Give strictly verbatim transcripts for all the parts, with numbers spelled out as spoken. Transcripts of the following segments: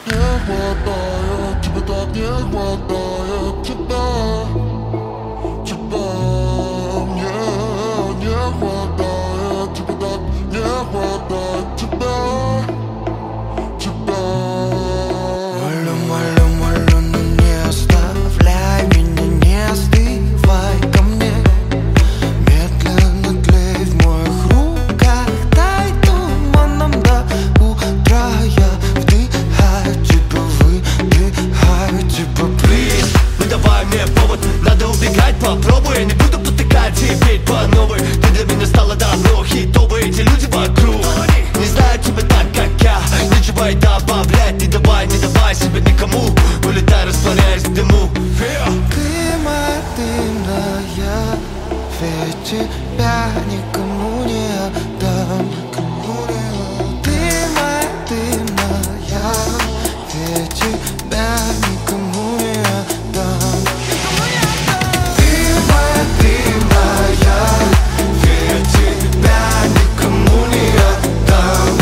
Не хватает, тебе так не хватает тебя, тебя. Мне не хватает, тебе так не хватает тебя, тебя. Молю, молю, молю, но не оставляй меня, не остывай ко мне. Медленно тлей в моих руках, дай туманом до утра. Я вдыхаю тебя, выдыхаю тебя, please. Ну давай мне повод, надо убегать, попробуй. Я не буду потыкать и петь по новой. Ты для меня стала давно хитовой. Эти люди вокруг не знают тебя так, как я. Нечего и добавлять, не давай, не давай себя никому. Улетай, растворяясь в дыму. Ты моя дымная, ведь тебя никому не отдам. Ты моя дымная, ведь тебя никому не отдам. Ты моя дымная, ведь тебя никому не отдам.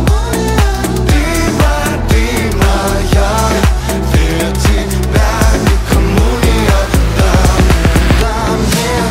Ты моя дымная, ведь тебя никому не отдам. Да мне.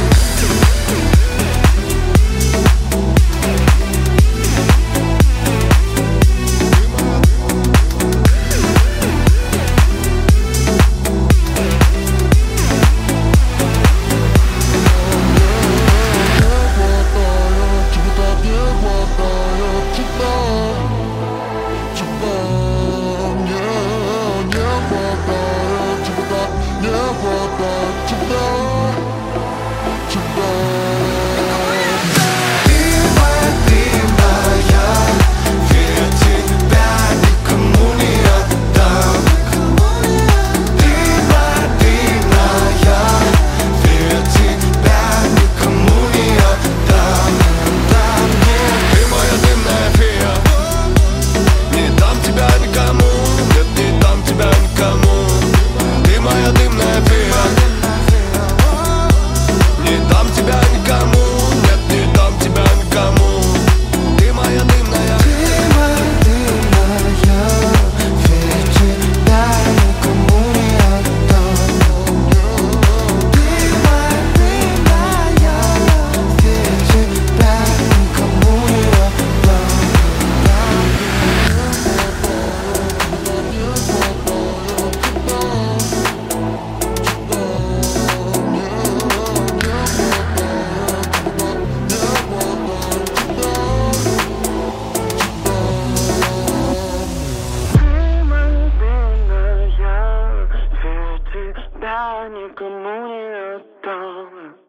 Никому не отдам.